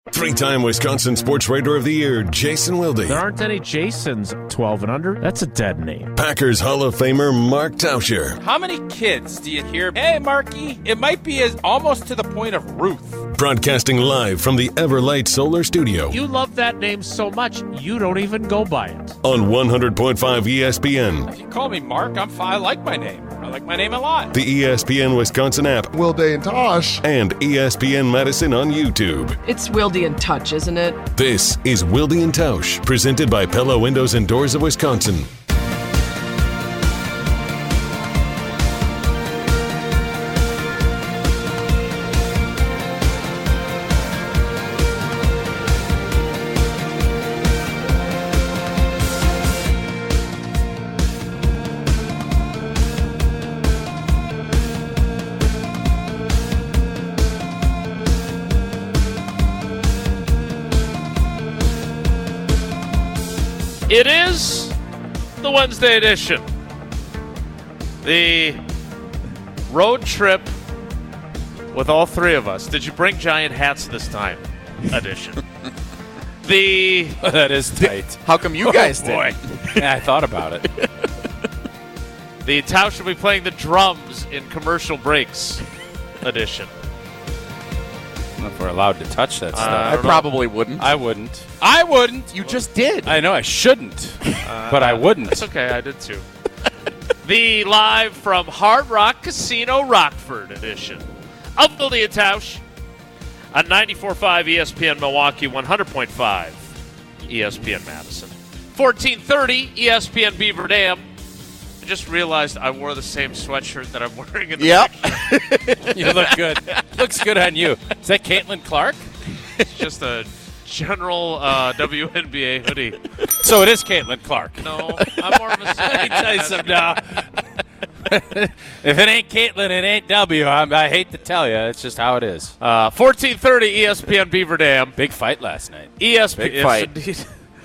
Three-time Wisconsin Sports Writer of the Year, Jason Wilde. There aren't any Jasons 12 and under. That's a dead name. Packers Hall of Famer, Mark Tauscher. How many kids do you hear, hey, Marky? It might be almost to the point of Ruth. Broadcasting live from the Everlight Solar Studio. You love that name so much, you don't even go by it. On 100.5 ESPN. If you call me Mark, I'm fine. I like my name. I like my name a lot. The ESPN Wisconsin app. Wilde and Tosh. And ESPN Madison on YouTube. It's Wilde and Touch, isn't it? This is Wilde and Tausch, presented by Pella Windows and Doors of Wisconsin. It is the Wednesday edition. The road trip with all three of us. Did you bring giant hats this time? Edition. That is tight. How come you guys did? Boy. Yeah, I thought about it. The Tausch will be playing the drums in commercial breaks edition. I don't know if we're allowed to touch that stuff. I probably wouldn't. I wouldn't. I wouldn't. You just did. I know I shouldn't, but I wouldn't. That's okay, I did too. The live from Hard Rock Casino Rockford edition of Wilde and Tausch on 94.5 ESPN Milwaukee, 100.5 ESPN Madison, 1430 ESPN Beaver Dam. I just realized I wore the same sweatshirt that I'm wearing in the picture. You look good. Looks good on you. Is that Caitlin Clark? It's just a general WNBA hoodie. So it is Caitlin Clark. No, I'm more of a Let me tell you something now. If it ain't Caitlin, it ain't W. I hate to tell you. It's just how it is. 1430 ESPN Beaver Dam. Big fight last night. ESPN, Big fight. Indeed.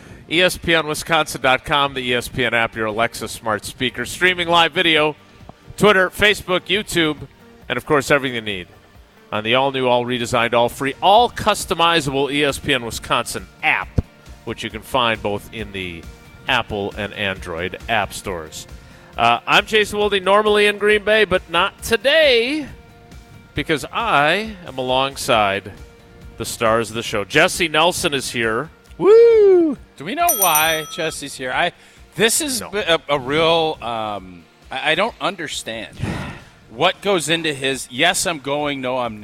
ESPNWisconsin.com, the ESPN app, your Alexa smart speaker. Streaming live video, Twitter, Facebook, YouTube, and, of course, everything you need on the all-new, all-redesigned, all-free, all-customizable ESPN Wisconsin app, which you can find both in the Apple and Android app stores. I'm Jason Wilde, normally in Green Bay, but not today because I am alongside the stars of the show. Jesse Nelson is here. Woo! Do we know why Jesse's here? This is a real. I don't understand what goes into his. Yes, I'm going. No, I'm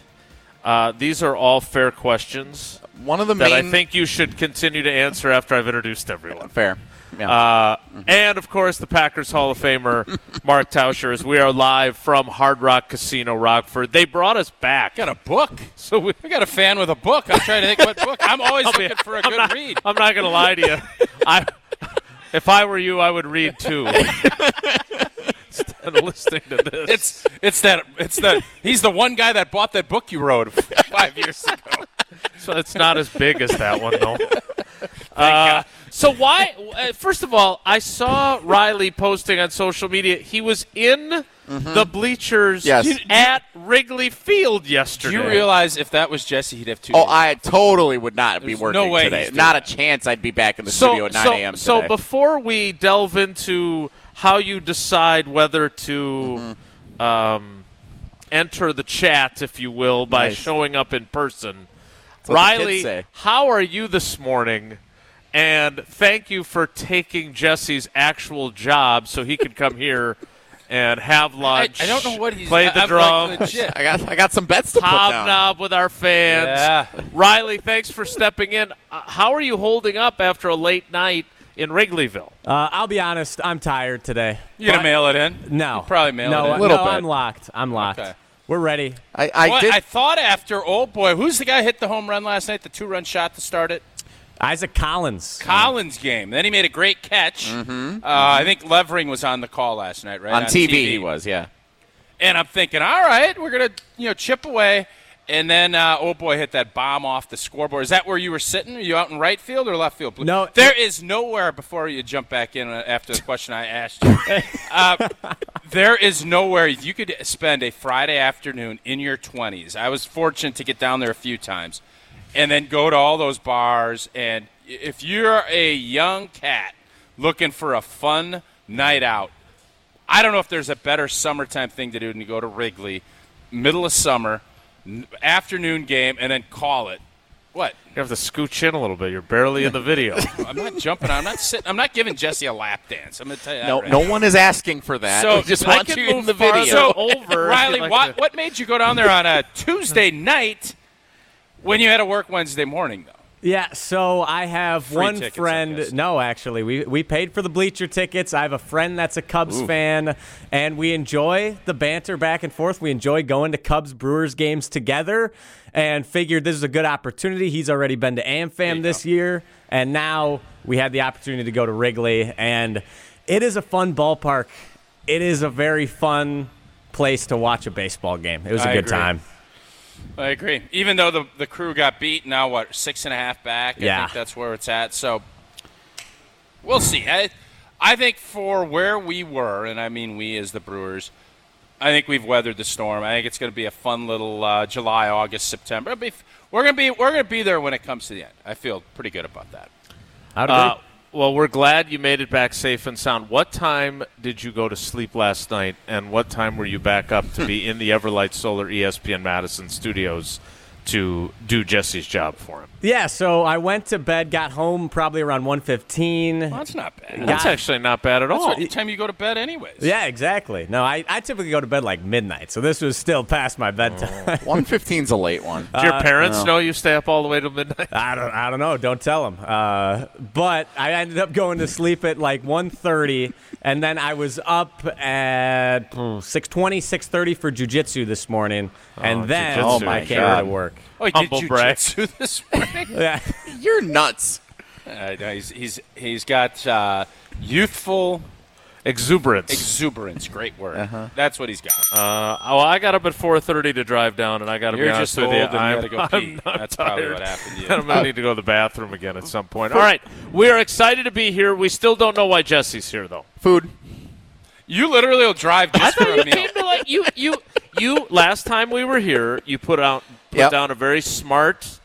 not. These are all fair questions. One of the that main. I think you should continue to answer after I've introduced everyone. Fair. Yeah. And, of course, the Packers Hall of Famer, Mark Tauscher, as we are live from Hard Rock Casino Rockford. They brought us back. Got a book. So we got a fan with a book. I'm trying to think what book. I'm always looking for a good read. I'm not going to lie to you. If I were you, I would read too. Instead of listening to this. It's that he's the one guy that bought that book you wrote 5 years ago. So it's not as big as that one, though. So why? First of all, I saw Riley posting on social media. He was in the bleachers at Wrigley Field yesterday. Do you realize if that was Jesse, he'd have 2 Oh, days. I totally would not be working no way today. he's Not a doing chance I'd be back in the studio at 9 a.m. today. So before we delve into how you decide whether to enter the chat, if you will, by showing up in person, Riley, how are you this morning? And thank you for taking Jesse's actual job so he could come here and have lunch. I don't know what he's play the drums. Like, I got some bets to put down. Hobnob with our fans. Yeah. Riley, thanks for stepping in. How are you holding up after a late night in Wrigleyville? I'll be honest, I'm tired today. You gonna mail it in? No. You probably mail it in. A little bit. I'm locked. Okay. We're ready. I thought after, oh boy, who's the guy who hit the home run last night, the 2-run shot to start it? Isaac Collins. Collins game. Then he made a great catch. I think Levering was on the call last night, right? On TV he was, yeah. And I'm thinking, all right, we're going to chip away. And then, oh boy, hit that bomb off the scoreboard. Is that where you were sitting? Are you out in right field or left field? No. There is nowhere, before you jump back in after the question I asked you, there is nowhere you could spend a Friday afternoon in your 20s. I was fortunate to get down there a few times. and then go to all those bars. And if you're a young cat looking for a fun night out, I don't know if there's a better summertime thing to do than to go to Wrigley, middle of summer, afternoon game, and then call it. What? You have to scooch in a little bit. You're barely in the video. I'm not jumping. I'm not sitting. I'm not giving Jesse a lap dance. I'm going to tell you that. No, right no now. one is asking for that. So we just I want can you in move the farther video. So, over. Riley, if you'd like what made you go down there on a Tuesday night when you had to work Wednesday morning, though? Yeah, so I have Free one tickets, I friend. guess. No, actually, we paid for the bleacher tickets. I have a friend that's a Cubs fan, and we enjoy the banter back and forth. We enjoy going to Cubs-Brewers games together, and figured this is a good opportunity. He's already been to AmFam this year, and now we had the opportunity to go to Wrigley, and it is a fun ballpark. It is a very fun place to watch a baseball game. It was a good agree. time. I agree. Even though the Crew got beat, now 6.5 back? Yeah. I think that's where it's at. So we'll see. I think for where we were, and I mean we as the Brewers, I think we've weathered the storm. I think it's going to be a fun little July, August, September. We're going to be there when it comes to the end. I feel pretty good about that. I'd agree. Well, we're glad you made it back safe and sound. What time did you go to sleep last night, and what time were you back up to be in the Everlight Solar ESPN Madison studios to do Jesse's job for him? Yeah, so I went to bed, got home probably around 1:15. Well, that's not bad. That's actually not bad at all. That's the time you go to bed anyways. Yeah, exactly. No, I typically go to bed like midnight, so this was still past my bedtime. 1:15's a late one. Do your parents know you stay up all the way till midnight? I don't know. Don't tell them. But I ended up going to sleep at like 1:30, and then I was up at 6:20, 6:30 for jiu-jitsu this morning, and then jiu-jitsu. I came God. to work. Oh, he Humble did brag. jiu-jitsu this morning? Yeah. You're nuts. No, he's got youthful Exuberance. Great word. That's what he's got. I got up at 4:30 to drive down, and I got to be You're honest just with old you. and you gotta go pee. I'm That's probably tired. what happened to you. I'm going to need to go to the bathroom again at some point. All right. We are excited to be here. We still don't know why Jesse's here, though. Food. You literally will drive just for a meal. Came to like you last time we were here, you put down a very smart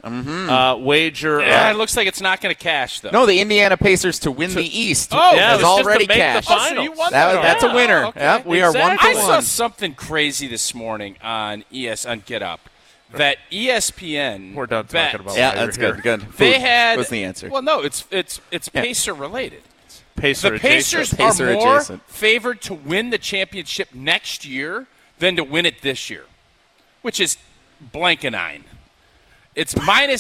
wager. Yeah, it looks like it's not going to cash, though. No, the Indiana Pacers to win the East Oh, yeah, has it was just already to make the cashed. finals. So you won That's a winner. Okay. Yep, we are 1 for I saw 1. something crazy this morning on on Get Up that ESPN. We're done bets. talking about Yeah, why you're that's here. good. Food They had was the answer. Well, no, it's Pacer related. Pacer The adjacent. Pacers Pacer are more adjacent. favored to win the championship next year than to win it this year, which is blankenine. It's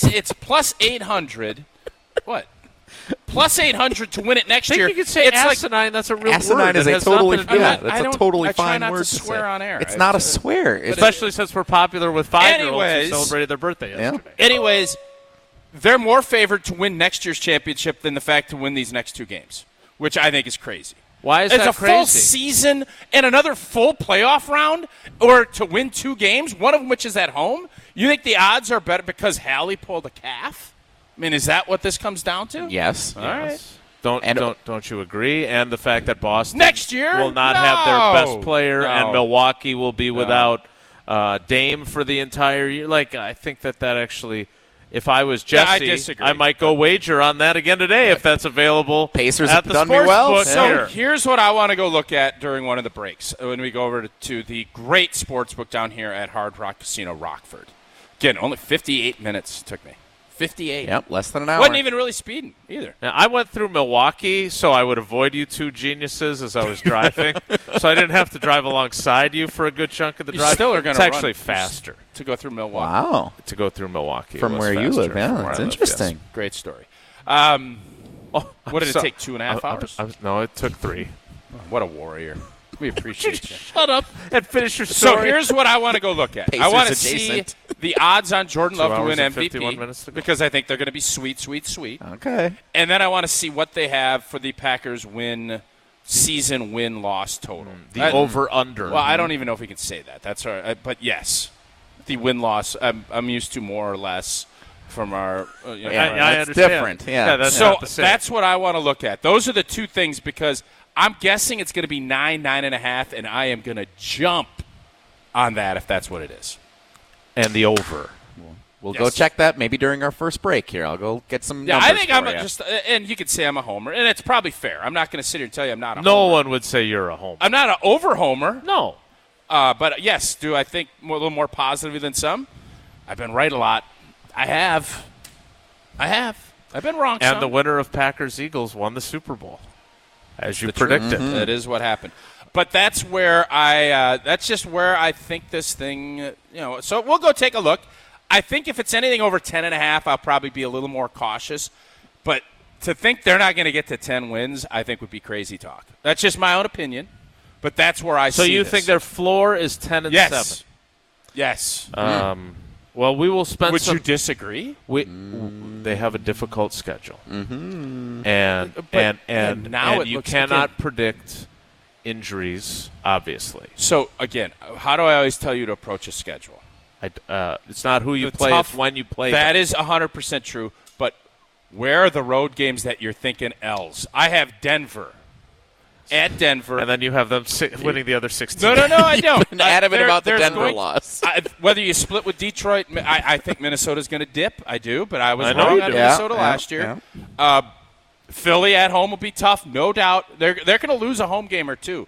plus 800. What? Plus 800 to win it next I think year. you could say it's asinine. That's a real Asinine word. is It a has totally nothing to do with it. that's a totally I try fine not word to to swear say. on air. It's not a swear. It's Especially since we're popular with 5-year-olds who Anyways. celebrated their birthday yesterday. Anyways, they're more favored to win next year's championship than the fact to win these next two games, which I think is crazy. Why is It's that a crazy? full season and another full playoff round, or to win two games, one of them which is at home. You think the odds are better because Hallie pulled a calf? I mean, is that what this comes down to? Yes. All right. Yes. Don't you agree? And the fact that Boston Next year? will not have their best player, and No. Milwaukee will be without Dame for the entire year. Like, I think that actually, if I was Yeah, I Jesse, disagree. I might go wager on that again today if that's available. Pacers at have the done me sports well. book So here. here's what I want to go look at during one of the breaks when we go over to the great sports book down here at Hard Rock Casino Rockford. Again, only 58 minutes took me. 58. Yep, less than an hour. Wasn't even really speeding either. Now, I went through Milwaukee, so I would avoid you two geniuses as I was driving, so I didn't have to drive alongside you for a good chunk of the You drive. still are going It's to actually faster to go through Milwaukee. Wow. to go through Milwaukee. From It was where you faster live, yeah, from where that's I live, interesting. yes. Great story. Oh, What did it so- take, 2.5 hours? No, it took 3. What a warrior. We appreciate you. Shut up and finish your So story. here's what I want to go look at. I Pacers want to see adjacent. the odds on Jordan 2 Love to hours win and 51 MVP minutes to go. because I think they're going to be sweet. Okay. And then I want to see what they have for the Packers season win-loss total. the over-under. Well, I don't even know if we can say that. That's all right. But yes, the win-loss I'm used to more or less from our Yeah, I that's understand. different. Yeah. that's So not the same. that's what I want to look at. Those are the two things because I'm guessing it's going to be 9.5, and I am going to jump on that if that's what it is. and the over. We'll Yes. go check that maybe during our first break here. I'll go get some Yeah, numbers I think I'm for ya. just, and you could say I'm a homer, and it's probably fair. I'm not going to sit here and tell you I'm not a No homer. one would say you're a homer. I'm not an over homer. No. But yes, do I think a little more positively than some? I've been right a lot. I have. I've been wrong some. And the winner of Packers-Eagles won the Super Bowl, as you predicted. That is what happened. But that's where that's just where I think this thing, so we'll go take a look. I think if it's anything over 10.5, I'll probably be a little more cautious. But to think they're not going to get to 10 wins, I think would be crazy talk. That's just my own opinion. But that's where I see So you this. think their floor is 10-7? Yes. Yes. Well, we will spend Would some. you disagree? They have a difficult schedule, and now it you looks cannot predict injuries. Obviously, So, again, how do I always tell you to approach a schedule? it's not who you The play; tough- it's when you play. That them. is 100% true. But where are the road games that you're thinking L's? I have Denver. At Denver. and then you have them winning the other 16. No, I don't. been adamant about the there's Denver loss. Whether you split with Detroit, I think Minnesota's going to dip. I do, but I was I know wrong you on do. Minnesota last year. Philly at home will be tough, no doubt. They're going to lose a home game or two.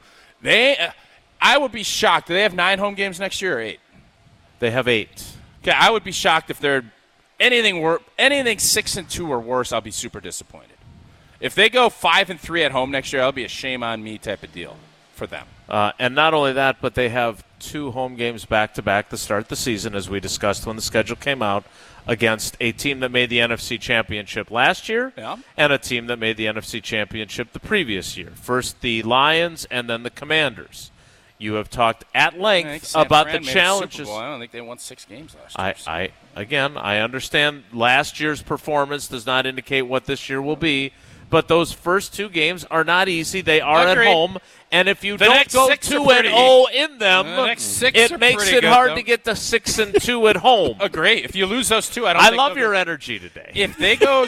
I would be shocked. Do they have 9 home games next year or 8? They have 8. Okay, I would be shocked if they're anything 6-2 or worse. I'll be super disappointed. If they go 5-3 at home next year, that'll be a shame on me type of deal for them. And not only that, but they have 2 home games back-to-back to start the season, as we discussed when the schedule came out, against a team that made the NFC Championship last year and a team that made the NFC Championship the previous year. First the Lions and then the Commanders. You have talked at length about the challenges. I don't think they won 6 games last year. I understand last year's performance does not indicate what this year will be, but those first 2 games are not easy. They are Agreed. at home, and if you The don't next go 6 are 2-0 in them, The next 6 it are makes pretty it good, hard though. to get to 6-2 at home. Agree. If you lose those 2, I don't. I think love they'll your go- energy today. If they go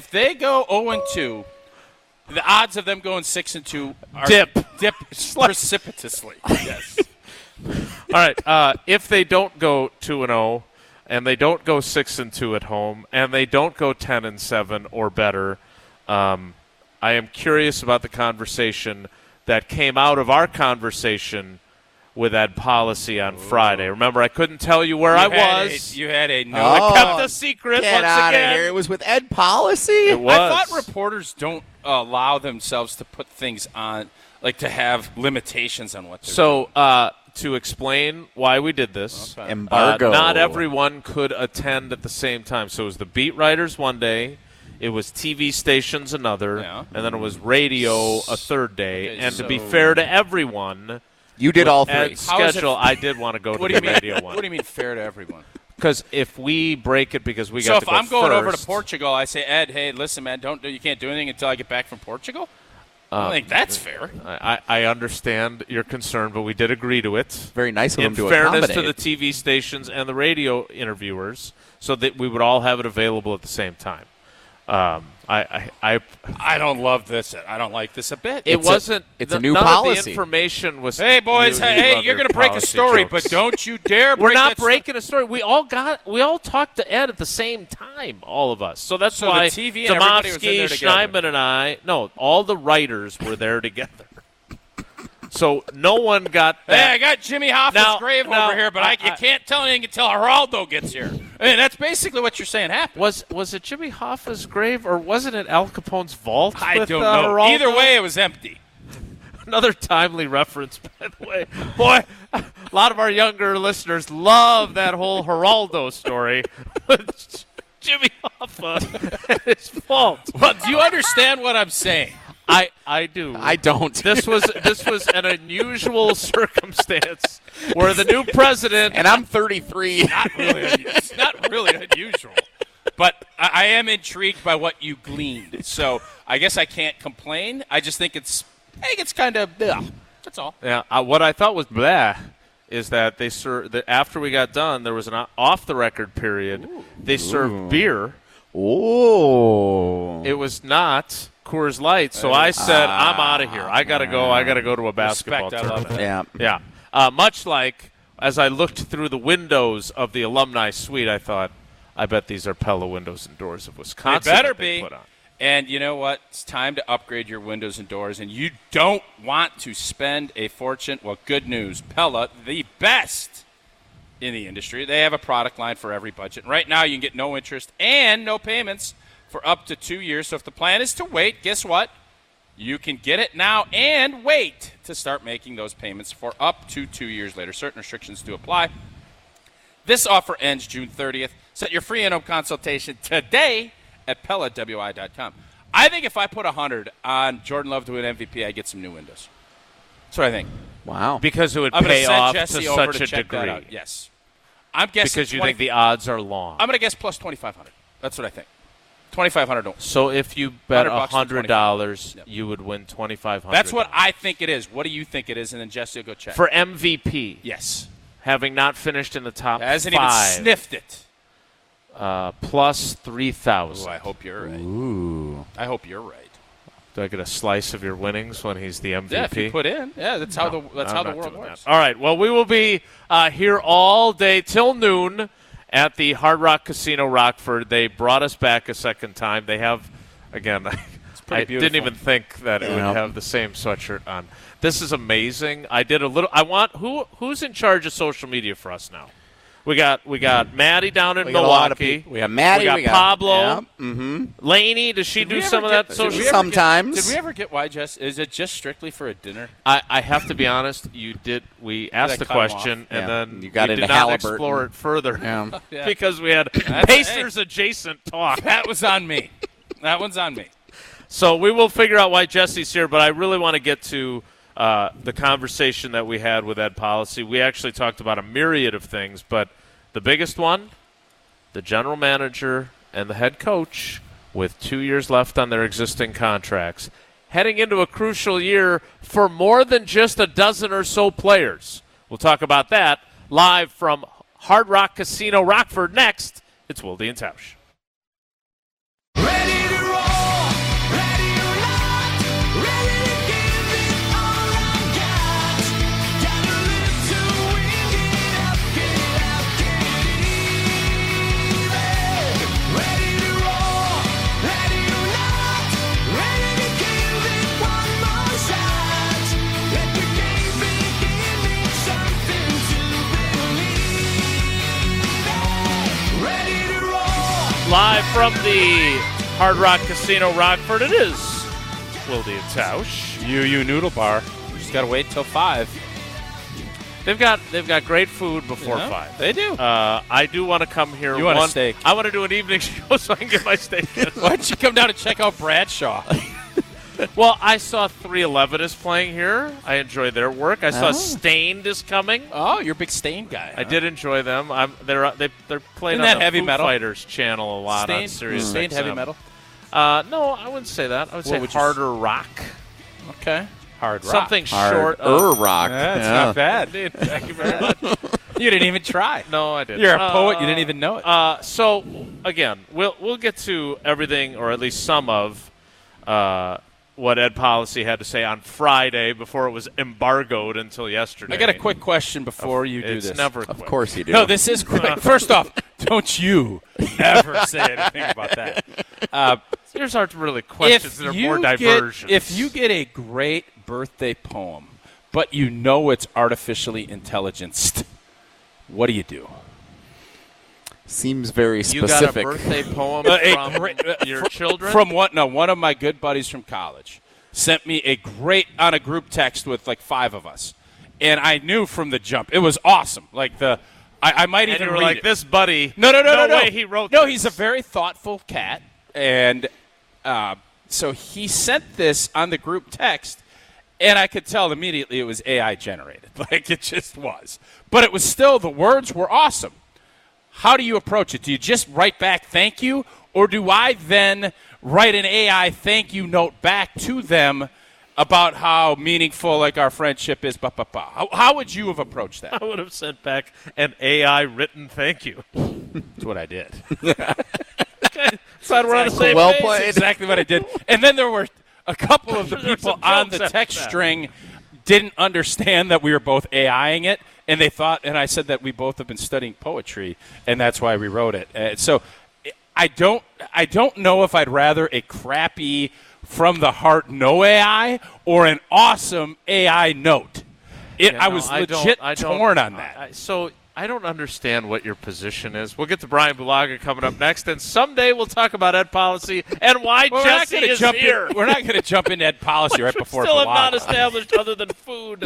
0-2, the odds of them going 6-2 are Dip precipitously. Yes. All right. If they don't go 2-0, and they don't go 6-2 at home, and they don't go 10-7 or better, I am curious about the conversation that came out of our conversation with Ed Policy on Friday. Remember, I couldn't tell you where I was. You had a no. I kept the secret Get once out again. of here. It was with Ed Policy? It was. I thought reporters don't allow themselves to put things on, like to have limitations on what they're doing. So, to explain why we did this, Embargo. not everyone could attend at the same time. So it was the beat writers one day, it was TV stations another, Yeah. and then it was radio a third day. Okay, and to be so- fair to everyone, You did all 3. Ed's How is it- schedule, I did want to go to What do the you mean? radio one. What do you mean fair to everyone? Because if we break it because we So got if to go I'm going over to first- Portugal, I say, Ed, hey, listen, man, you can't do anything until I get back from Portugal. I don't think that's fair. I understand your concern, but we did agree to it. Very nice of In him to fairness to accommodate. the TV stations and the radio interviewers, so that we would all have it available at the same time. I don't love this. I don't like this a bit. It wasn't. it's a new none policy. Of the information was. Hey, boys, you hey, love you're your going to break a policy story, jokes. but don't you dare break We're not that story. breaking a story. We all talked to Ed at the same time, all of us. So that's So the why TV and everybody was in there Domofsky, together. Schneidman, and I. No, all the writers were there together. So no one got that. Hey, I got Jimmy Hoffa's Now- grave now, over here, but you can't tell anything until Geraldo gets here. I mean, that's basically what you're saying happened. Was it Jimmy Hoffa's grave, or wasn't it Al Capone's vault? I with, don't know. Geraldo? Either way, it was empty. Another timely reference, by the way. Boy, a lot of our younger listeners love that whole Geraldo story. Jimmy Hoffa and his vault. Well, do you understand what I'm saying? I do. I don't. This was an unusual circumstance where the new president. And I'm 33. It's not really unusual. But I am intrigued by what you gleaned. So I guess I can't complain. I just think it's kind of that's all. Yeah, what I thought was blah is that they after we got done, there was an off the record period. They served beer. Oh. It was not Coors Light, so I said, I'm out of here. I got to go. I got to go to a basketball Respect, I love tournament. that. Yeah. Much like as I looked through the windows of the alumni suite, I thought, I bet these are Pella Windows and Doors of Wisconsin. They better that they be. put on. And you know what? It's time to upgrade your windows and doors, and you don't want to spend a fortune. Well, good news. Pella, the best in the industry. They have a product line for every budget. Right now, you can get no interest and no payments for up to 2 years. So if the plan is to wait, guess what? You can get it now and wait to start making those payments for up to 2 years later. Certain restrictions do apply. This offer ends June 30th. Set your free in-home consultation today at PellaWI.com. I think if I put 100 on Jordan Love to win MVP, I get some new windows. That's what I think. Wow. Because it would I'm pay gonna off send to Jesse over such to a check that degree. out. Yes. I'm guessing Because you think the odds are long. I'm going to guess plus 2,500. That's what I think. 2,500 don't. So if you bet $100 to $100, Yep. you would win $2,500. That's what I think it is. What do you think it is? And then Jesse will go check. For MVP, yes. having not finished in the top Hasn't 5, even sniffed it. plus 3,000. Ooh, I hope you're right. Ooh. I hope you're right. Do I get a slice of your winnings when he's the MVP? Yeah, if you put in. Yeah, that's how No, the I'm not world doing works. that. All right. Well, we will be here all day till noon at the Hard Rock Casino Rockford. They brought us back a second time. They have, again, I beautiful. didn't even think that it would have the same sweatshirt on. This is amazing. I did a little. I want who's in charge of social media for us now? We got Maddie down in We got a lot of Milwaukee. people. We got Maddie. We got Pablo. Yeah. Laney, does she do some of that social media? Sometimes. Did we ever get why, Jess? Is it just strictly for a dinner? I have to be honest. You did. We asked the cut him question, off. and Yeah. then You got we into did not Halliburton. explore it further Yeah. because we had That's- Pacers adjacent talk. That was on me. That one's on me. So we will figure out why Jesse's here, but I really want to get to the conversation that we had with Ed Policy. We actually talked about a myriad of things, but the biggest one, the general manager and the head coach with 2 years left on their existing contracts, heading into a crucial year for more than just a dozen or so players. We'll talk about that live from Hard Rock Casino Rockford next. It's Wilde and Tausch. Ready to roll, ready or not, ready to give it all I got. Gotta live to win, get up, get even. Ready to roll, ready or not, ready to give it one more shot. Let the game begin, need something to believe in. Ready to roll. Live from the Hard Rock Casino Rockford, it is Wilde and Tausch. UU Noodle Bar. Just got to wait till 5. They've got great food before 5. They do. I do want to come here. You want a steak? I want to do an evening show so I can get my steak. Why don't you come down and check out Bradshaw? Well, I saw 311 is playing here. I enjoy their work. I saw Stained is coming. Oh, you're a big Stain guy. I did enjoy them. They're playing Isn't on that the heavy Foo metal? Fighters channel a lot on Sirius Stained XM. heavy metal. No, I wouldn't say that. I would say would you harder rock. Okay. Hard rock. Something short of. rock. Yeah, it's Yeah. not bad. Dude, thank you very much. You didn't even try. No, I didn't. You're a poet. You didn't even know it. So again, we'll get to everything, or at least some of what Ed Policy had to say on Friday before it was embargoed until yesterday. I got a quick question before you do It's this. never Of quick. course you do. No, this is quick. First off, don't you ever say anything about that. Yours aren't really questions; they're more diversions. If you get a great birthday poem, but you know it's artificially intelligenced, what do you do? Seems very you specific. got a birthday poem from your children, From what? No, one of my good buddies from college sent me on a group text with like 5 of us, and I knew from the jump it was awesome. Like I might and even you were read like, it. "This buddy, No way he wrote No, this." he's a very thoughtful cat, and so he sent this on the group text, and I could tell immediately it was AI generated. Like it just was, but it was still, the words were awesome. How do you approach it? Do you just write back thank you, or do I then write an AI thank you note back to them about how meaningful like our friendship is? How would you have approached that? I would have sent back an AI written thank you. That's what I did. So we're on the same Well page. played. That's exactly what I did. And then there were a couple of the There's people some on jokes the after text that. string didn't understand that we were both AIing it, and they thought, and I said that we both have been studying poetry, and that's why we wrote it. So I don't know if I'd rather a crappy from the heart no AI or an awesome AI note. I was legit torn on that. So I don't understand what your position is. We'll get to Brian Bulaga coming up next, and someday we'll talk about Ed Policy and why Jesse is here. We're not going to jump into Ed Policy right before still Bulaga. have not established other than food.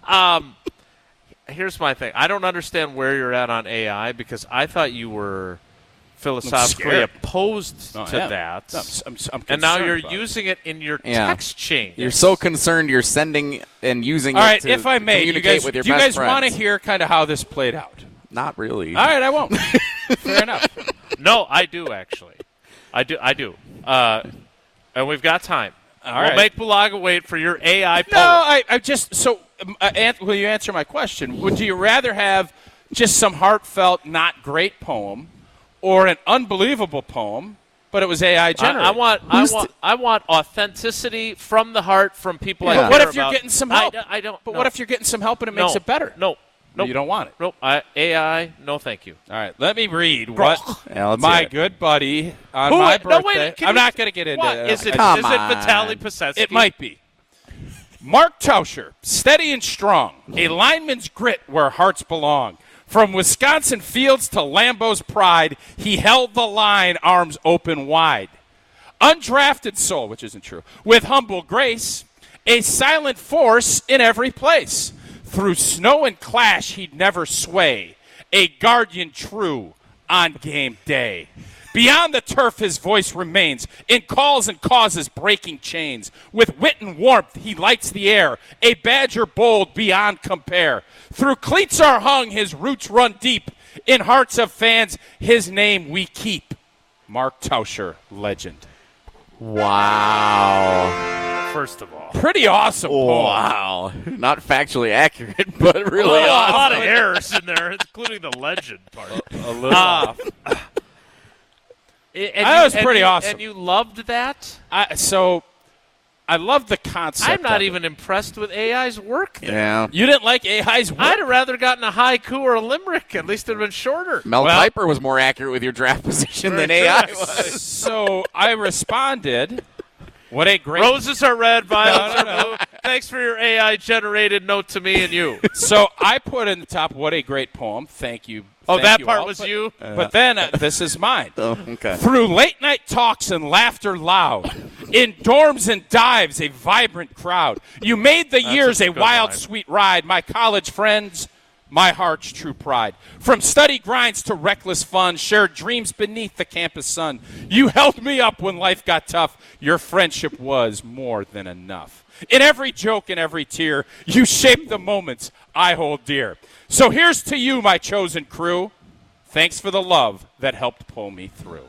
Here's my thing. I don't understand where you're at on AI because I thought you were philosophically opposed to that. No, I'm and now you're about using it in your text chain. You're so concerned you're sending and using All it right, to if I may, communicate with your do you best guys want to friends. hear kind of how this played out? Not really. All right, I won't. Fair enough. No, I do actually. I do. And we've got time. All we'll right. make Bulaga wait for your AI poem. No, I just so will you answer my question? Would you rather have just some heartfelt, not great poem, or an unbelievable poem, but it was AI generated? I want authenticity from the heart from people I Yeah. care What if you're about. getting some help? I don't. But no. what if you're getting some help and it makes it better? No. Nope. You don't want it. Nope. AI, no thank you. All right, let me read what Yeah, let's my hear it. good buddy on Who- my no, birthday. wait, can I'm you- not going to get into What? it. Is it Come Vitaly on. Pasetsky? It might be. Mark Tauscher, steady and strong, a lineman's grit where hearts belong. From Wisconsin fields to Lambeau's pride, he held the line, arms open wide. Undrafted soul, which isn't true, with humble grace, a silent force in every place. Through snow and clash, he'd never sway, a guardian true on game day. Beyond the turf, his voice remains, in calls and causes breaking chains. With wit and warmth, he lights the air, a badger bold beyond compare. Through cleats are hung, his roots run deep. In hearts of fans, his name we keep. Mark Tauscher, legend. Wow. First of all. Pretty awesome poem. Wow. Not factly accurate, but really A awesome. lot of errors in there, including the legend part. A little off. That was pretty awesome. And you loved that? I love the concept. I'm not of it. even impressed with AI's work there. Yeah. You didn't like AI's work? I'd have rather gotten a haiku or a limerick. At least it would have been shorter. Mel Kiper was more accurate with your draft position than AI was. So I responded, what a great... Roses are red, violets No. are blue. Thanks for your AI-generated note to me and you. So I put in the top, what a great poem. Thank you. Oh, Thank that you part all. was But- you? But then this is mine. Oh, okay. Through late-night talks and laughter loud, in dorms and dives, a vibrant crowd. You made the years a a good wild, line. sweet ride. My college friends, my heart's true pride. From study grinds to reckless fun, shared dreams beneath the campus sun. You held me up when life got tough. Your friendship was more than enough. In every joke and every tear, you shaped the moments I hold dear. So here's to you, my chosen crew. Thanks for the love that helped pull me through.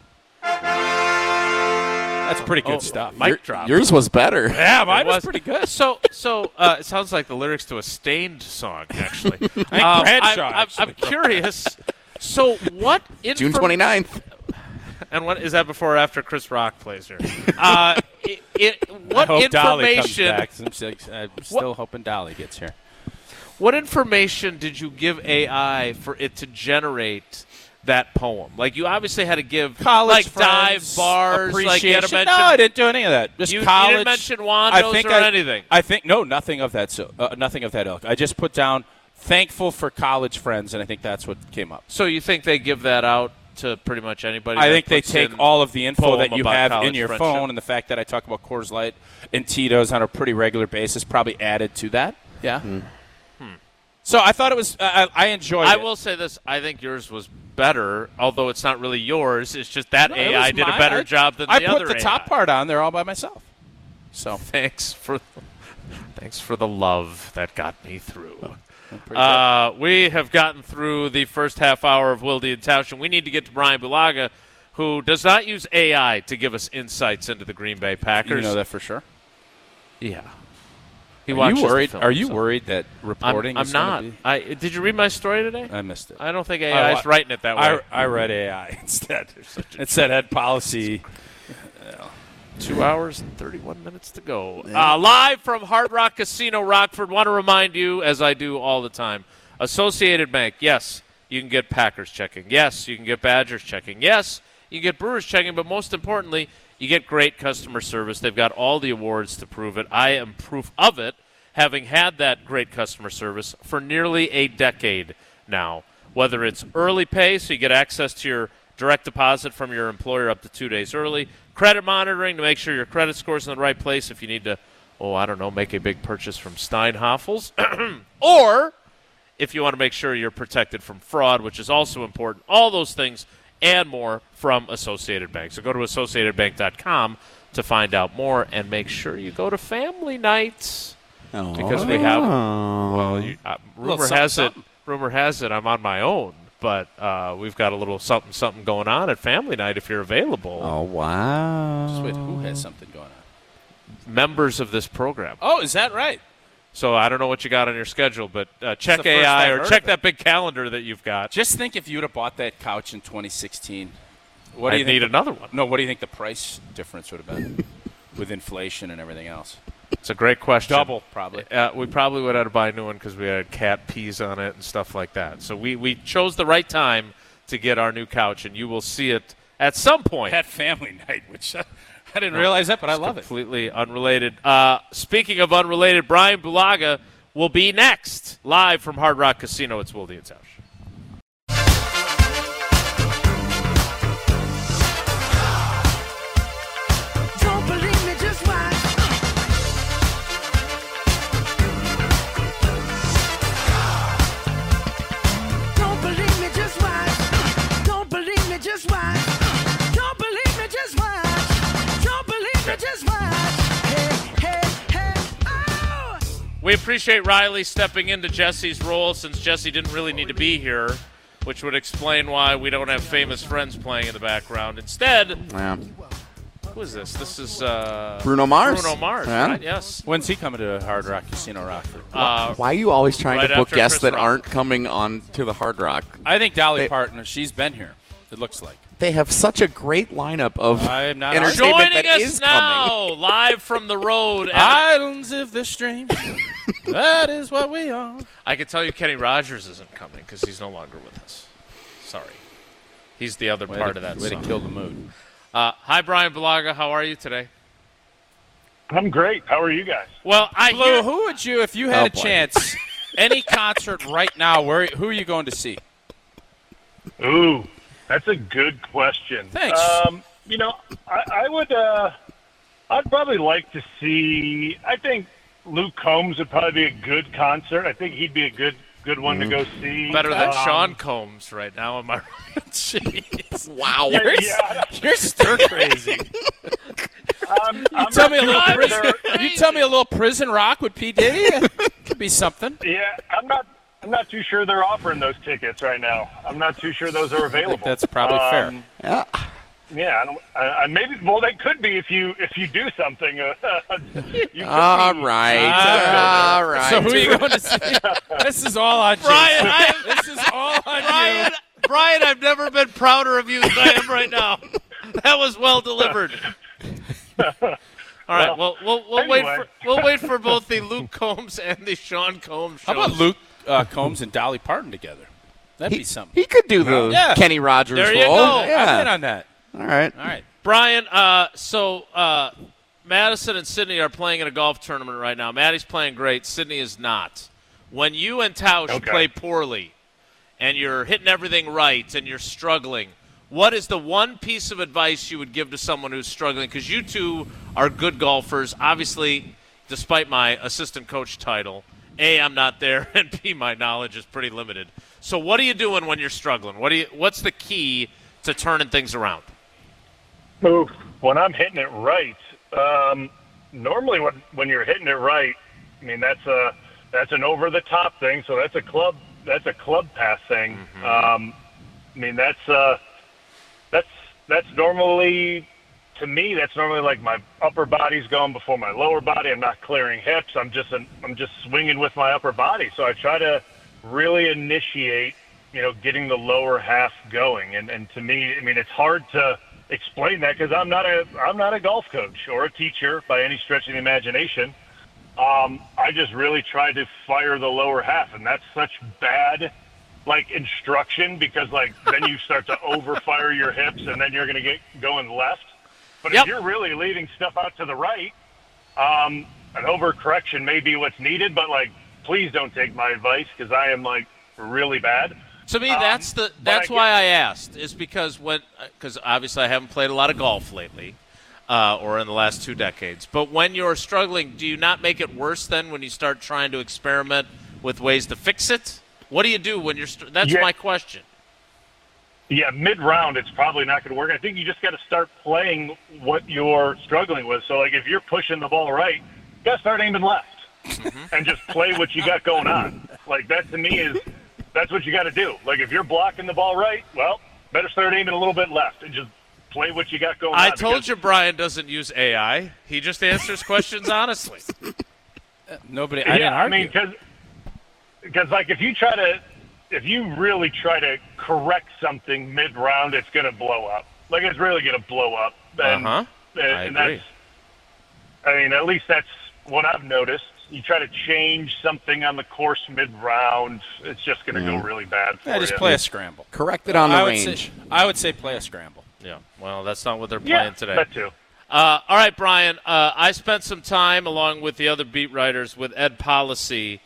That's pretty good stuff. Mic drop. Yours was better. Yeah, mine It was pretty good. So it sounds like the lyrics to a Stained song, actually. I think Bradshaw I'm actually curious. So what? June 29th. And what is that before or after Chris Rock plays here? What I hope Dolly comes information? back. I'm still hoping Dolly gets here. What information did you give AI for it to generate that poem? Like you obviously had to give College like dive friends, bars, like you had to appreciation. mention. No, I didn't do any of that. Just You college. didn't mention Wandos or anything. I think no, nothing of that. Nothing of that ilk. I just put down thankful for college friends, and I think that's what came up. So you think they give that out to pretty much anybody? I that think they puts take in all of the info poem that you about have in college your friendship? phone and the fact that I talk about Coors Light and Tito's on a pretty regular basis, probably added to that. Yeah. So I thought it was. I enjoyed it. I will say this: I think yours was better, although it's not really yours. It's just that No, it AI was did a mine. better job than I the put other the top AI. part on there all by myself. So Thanks for the love that got me through. pretty good. We have gotten through the first half hour of Wilde and Tausch, and we need to get to Brian Bulaga, who does not use AI to give us insights into the Green Bay Packers. You know that for sure. Yeah. He Are watches you the worried? film, Are you so- worried that reporting? I'm is not. gonna be- Did you read my story today? I missed it. I don't think AI is writing it that way. I read AI instead. It said Ed Policy. 2 hours and 31 minutes to go. Live from Hard Rock Casino, Rockford. Want to remind you, as I do all the time, Associated Bank, yes, you can get Packers checking. Yes, you can get Badgers checking. Yes, you can get Brewers checking, but most importantly, you get great customer service. They've got all the awards to prove it. I am proof of it, having had that great customer service for nearly a decade now. Whether it's early pay, so you get access to your direct deposit from your employer up to 2 days early, credit monitoring to make sure your credit score's in the right place if you need to, make a big purchase from Steinhafels, or if you want to make sure you're protected from fraud, which is also important. All those things and more from Associated Bank. So go to AssociatedBank.com to find out more, and make sure you go to family nights because we have. Rumor has it I'm on my own, but we've got a little something going on at family night if you're available. Oh, wow. Just wait, who has something going on? Members of this program. Oh, is that right? So I don't know what you got on your schedule, but check the first AI I've or heard check of it. that big calendar that you've got. Just think if you'd have bought that couch in 2016. What I do you think need another one. No, what do you think the price difference would have been with inflation and everything else? It's a great question. Double, probably. We probably would have had to buy a new one because we had cat peas on it and stuff like that. So we chose the right time to get our new couch, and you will see it at some point. At family night, which I didn't realize that, but I love it. Completely unrelated. Speaking of unrelated, Brian Bulaga will be next, live from Hard Rock Casino. It's Wilde and Tausch. Don't believe me, just watch. Don't believe me, just watch. Don't believe me, just watch. Don't believe me, just watch. Don't believe me, just watch. Hey, oh! We appreciate Riley stepping into Jesse's role since Jesse didn't really need to be here, which would explain why we don't have famous friends playing in the background. Instead, Yeah. who is this? This is Bruno Mars. Bruno Mars, Yeah. right? Yes. When's he coming to Hard Rock Casino Rockford? Why are you always trying right to book after guests Chris that Rock. aren't coming on to the Hard Rock? I think Dolly They- Parton, she's been here, it looks like. They have such a great lineup of I'm not entertainment Joining that us is now, coming. live from the road. Islands of the stream. That is what we are. I can tell you Kenny Rogers isn't coming because he's no longer with us. Sorry. He's the other part of that Way to song. kill the mood. Hi, Brian Bulaga. How are you today? I'm great. How are you guys? Well, I Blue, hear- who would you, if you had Oh, a boy. chance, any concert right now, who are you going to see? Ooh, that's a good question. Thanks. I would. I'd probably like to see. I think Luke Combs would probably be a good concert. I think he'd be a good one to go see. better than Um, Sean Combs right now, am I right? Jeez. Wow. You're stir crazy. I'm Tell me a not little sure prison. they're- You tell me a little prison rock with P Diddy. Could be something. Yeah, I'm not too sure they're offering those tickets right now. I'm not too sure those are available. That's probably fair. Yeah. Yeah, maybe. Well, they could be if you do something. You could All be- right. All right. So who are you going to see? This is all on Brian, you. This is all on you. Brian, I've never been prouder of you than I am right now. That was well delivered. All right, well, we'll anyway. wait for both the Luke Combs and the Sean Combs shows. How about Luke Combs and Dolly Parton together? That'd be something. He could do the Yeah. Kenny Rogers There you role. go. I'm in Yeah. on that. All right. All right. Brian? So Madison and Sydney are playing in a golf tournament right now. Maddie's playing great. Sydney is not. When you and Tausch Okay. play poorly, and you're hitting everything right, and you're struggling, what is the one piece of advice you would give to someone who's struggling? Because you two are good golfers. Obviously, despite my assistant coach title, A, I'm not there, and B, my knowledge is pretty limited. So what are you doing when you're struggling? What's the key to turning things around? Oof. When I'm hitting it right, normally when you're hitting it right, I mean that's an over the top thing. So that's a club pass thing. I mean that's normally, to me, that's normally like my upper body's going before my lower body. I'm not clearing hips. I'm just swinging with my upper body. So I try to really initiate, getting the lower half going. And to me, I mean, it's hard to explain that because I'm not a golf coach or a teacher by any stretch of the imagination. I just really tried to fire the lower half, and that's such bad, instruction because, then you start to overfire your hips, and then you're going to get going left. But if you're really leaving stuff out to the right, an overcorrection may be what's needed, but, please don't take my advice because I am, really bad. To me, that's why I asked, is because obviously I haven't played a lot of golf lately. Or in the last 2 decades. But when you're struggling, do you not make it worse then when you start trying to experiment with ways to fix it? What do you do when you're that's my question. Yeah, mid-round, it's probably not going to work. I think you just got to start playing what you're struggling with. So, if you're pushing the ball right, you got to start aiming left and just play what you got going on. That to me that's what you got to do. If you're blocking the ball right, well, better start aiming a little bit left and just play what you got going on. I told you Brian doesn't use AI. He just answers questions honestly. I didn't argue. Because if you really try to correct something mid-round, it's going to blow up. It's really going to blow up. And I agree. At least that's what I've noticed. You try to change something on the course mid-round, it's just going to go really bad for you. Just play a scramble. Correct it on the range. I would say play a scramble. Yeah, well, that's not what they're playing today. That too. All right, Brian, I spent some time along with the other beat writers with Ed Policy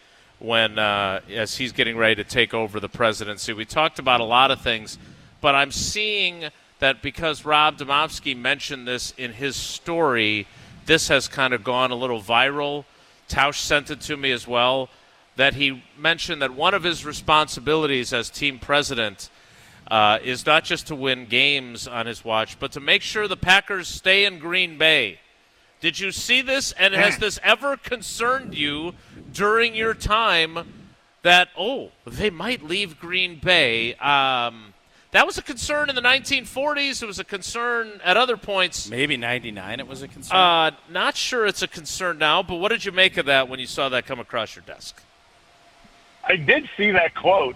as he's getting ready to take over the presidency. We talked about a lot of things, but I'm seeing that because Rob Domofsky mentioned this in his story, this has kind of gone a little viral. Tausch sent it to me as well, that he mentioned that one of his responsibilities as team president is not just to win games on his watch, but to make sure the Packers stay in Green Bay. Did you see this, and has this ever concerned you during your time that, they might leave Green Bay? That was a concern in the 1940s. It was a concern at other points. Maybe 99 it was a concern? Not sure it's a concern now, but what did you make of that when you saw that come across your desk? I did see that quote.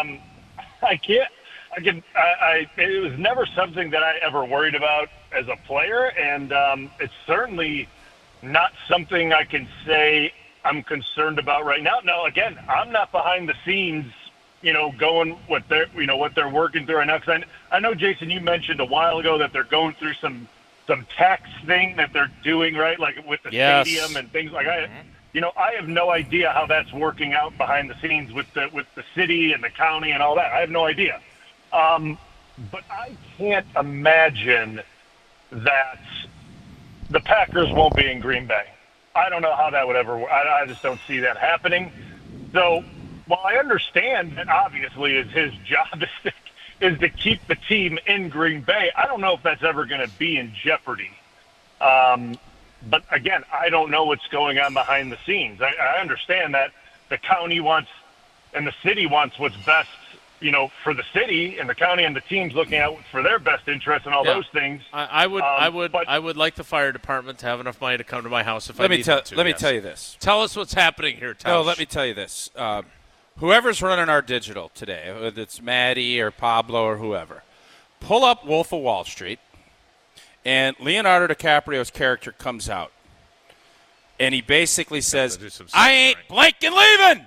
It was never something that I ever worried about as a player, and it's certainly not something I can say I'm concerned about right now. Now, again, I'm not behind the scenes, going what they're working through right now. Because I know, Jason, you mentioned a while ago that they're going through some tax thing that they're doing, right? With the stadium and things like that. I have no idea how that's working out behind the scenes with the city and the county and all that. I have no idea. But I can't imagine that the Packers won't be in Green Bay. I don't know how that would ever work. I just don't see that happening. So while I understand that obviously is his job is to keep the team in Green Bay, I don't know if that's ever going to be in jeopardy. But again, I don't know what's going on behind the scenes. I understand that the county wants and the city wants what's best, for the city and the county, and the team's looking out for their best interest and all those things. I would like the fire department to have enough money to come to my house if I need them to. Let me tell you this. Tell us what's happening here, Tausch. No, let me tell you this. Whoever's running our digital today, whether it's Maddie or Pablo or whoever, pull up Wolf of Wall Street, and Leonardo DiCaprio's character comes out, and he basically says, "I ain't blanking leaving."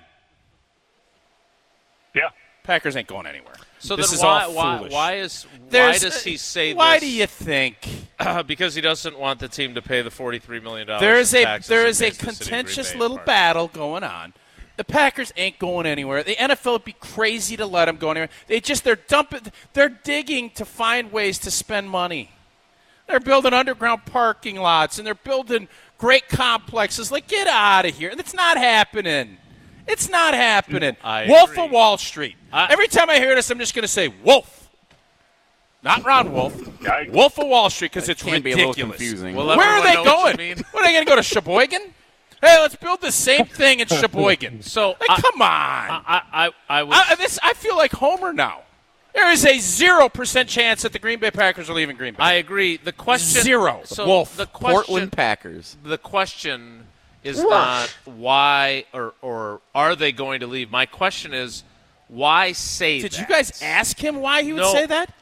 Yeah. Packers ain't going anywhere. So this then is all foolish. Why does he say this? Why do you think? Because he doesn't want the team to pay the $43 million. There is a contentious little battle going on. The Packers ain't going anywhere. The NFL would be crazy to let them go anywhere. They're digging to find ways to spend money. They're building underground parking lots and they're building great complexes. Get out of here. It's not happening. It's not happening. Wolf of Wall Street. Every time I hear this, I'm just going to say Wolf. Not Ron Wolf. Wolf of Wall Street, because it's ridiculous. Be a little confusing. Where are they going? What, are they going to go to Sheboygan? Hey, let's build the same thing in Sheboygan. Come on. I feel like Homer now. There is a 0% chance that the Green Bay Packers are leaving Green Bay. I agree. The question 0. So Wolf. The question, Portland Packers. The question is not why or are they going to leave. My question is why say that? Did you guys ask him why he would say that?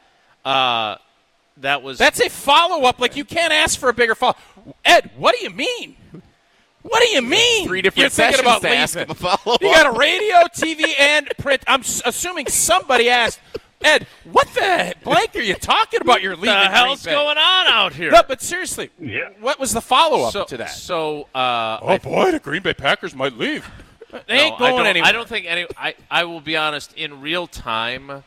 That's a follow-up. You can't ask for a bigger follow. Ed, what do you mean? What do you mean? 3 different You're thinking sessions about to ask leaving. him a follow-up. You got a radio, TV, and print. I'm assuming somebody asked, Ed, what the blank are you talking about? You're leaving. What the hell's Green Bay? going on out here? No, but seriously, Yeah. what was the follow-up to that? So, boy, the Green Bay Packers might leave. They ain't No, going anywhere. I don't think any. I will be honest. In real time,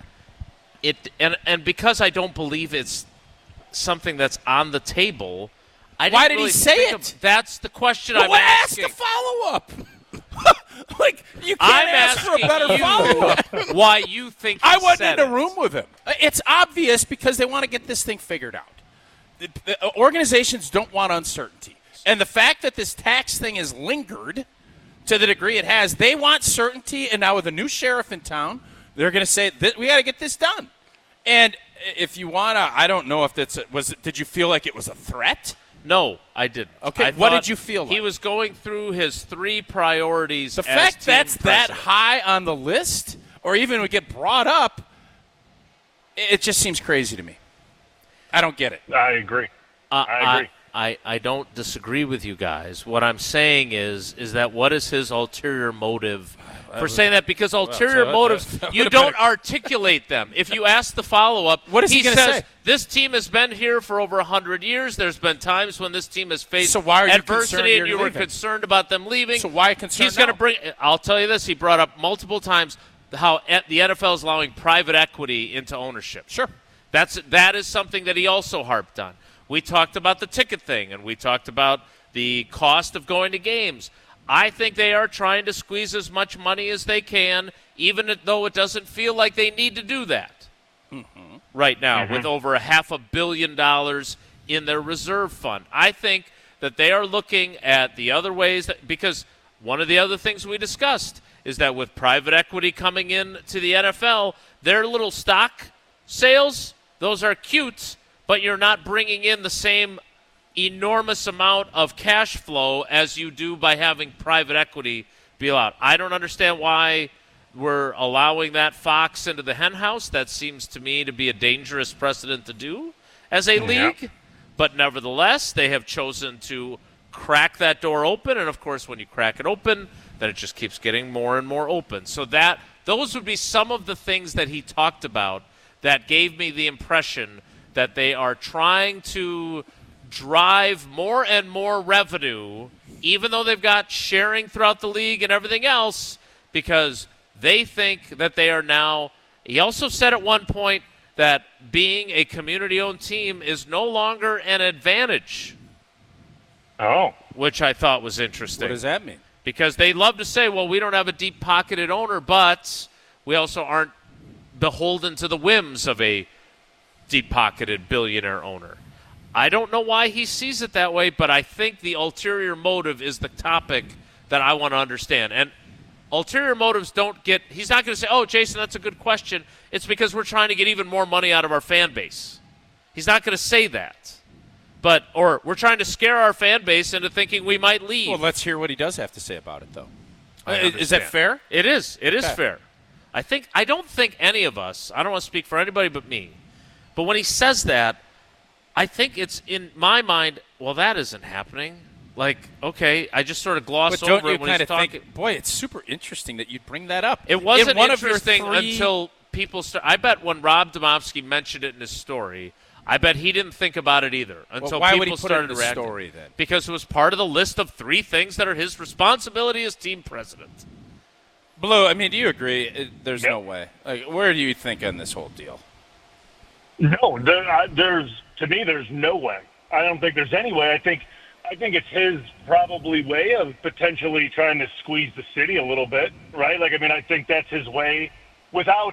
and because I don't believe it's something that's on the table. Why did he say it? That's the question Well, I'm ask asking. a follow-up. Like, you I'm can't ask for a asking better you follow-up. why you think he I wasn't said in the it. room with him. It's obvious because they want to get this thing figured out. The organizations don't want uncertainty. And the fact that this tax thing has lingered to the degree it has, they want certainty. And now with a new sheriff in town, they're going to say, we got to get this done. And if you want to, I don't know if that's did you feel like it was a threat? No, I didn't. Okay, I what thought did you feel like? He was going through his 3 priorities. The as fact team that's that president. high on the list, or even would get brought up, it just seems crazy to me. I don't get it. I agree. I agree. I don't disagree with you guys. What I'm saying is that what is his ulterior motive for saying that? Because ulterior motives, you don't articulate them. If you ask the follow-up, What is he gonna says, say? this team has been here for over 100 years. There's been times when this team has faced So why are you concerned adversity and you're you were leaving? concerned about them leaving. So why concerned He's going to now? bring – I'll tell you this. He brought up multiple times how the NFL is allowing private equity into ownership. Sure. That is something that he also harped on. We talked about the ticket thing, and we talked about the cost of going to games. I think they are trying to squeeze as much money as they can, even though it doesn't feel like they need to do that right now with over $500 million in their reserve fund. I think that they are looking at the other ways because one of the other things we discussed is that with private equity coming in to the NFL, their little stock sales, those are cute, but you're not bringing in the same enormous amount of cash flow as you do by having private equity be allowed. I don't understand why we're allowing that fox into the henhouse. That seems to me to be a dangerous precedent to do as a league. But nevertheless, they have chosen to crack that door open. And, of course, when you crack it open, then it just keeps getting more and more open. So those would be some of the things that he talked about that gave me the impression that they are trying to drive more and more revenue, even though they've got sharing throughout the league and everything else, because they think that they are now – he also said at one point that being a community-owned team is no longer an advantage. Oh. Which I thought was interesting. What does that mean? Because they love to say, well, we don't have a deep-pocketed owner, but we also aren't beholden to the whims of a deep-pocketed billionaire owner. I don't know why he sees it that way, but I think the ulterior motive is the topic that I want to understand. And ulterior motives don't get – he's not going to say, oh, Jason, that's a good question. It's because we're trying to get even more money out of our fan base. He's not going to say that. Or we're trying to scare our fan base into thinking we might leave. Well, let's hear what he does have to say about it, though. I Is that understand. fair? It is. It is Okay. fair. I don't think any of us, I don't want to speak for anybody but me, but when he says that, I think it's in my mind, well, that isn't happening. Like, okay, I just sort of gloss But don't over you it when kind he's of talking. think, boy, it's super interesting that you'd bring that up. It wasn't In one of your interesting three- until people started. I bet when Rob Domofsky mentioned it in his story, I bet he didn't think about it either until why people would he put it started in the reacting. story then? Because it was part of the list of 3 things that are his responsibility as team president. Blue, I mean, do you agree? There's Yep. no way. Like, where do you think on this whole deal? No, to me, there's no way. I don't think there's any way. I think it's his probably way of potentially trying to squeeze the city a little bit, right? Like, I mean, I think that's his way without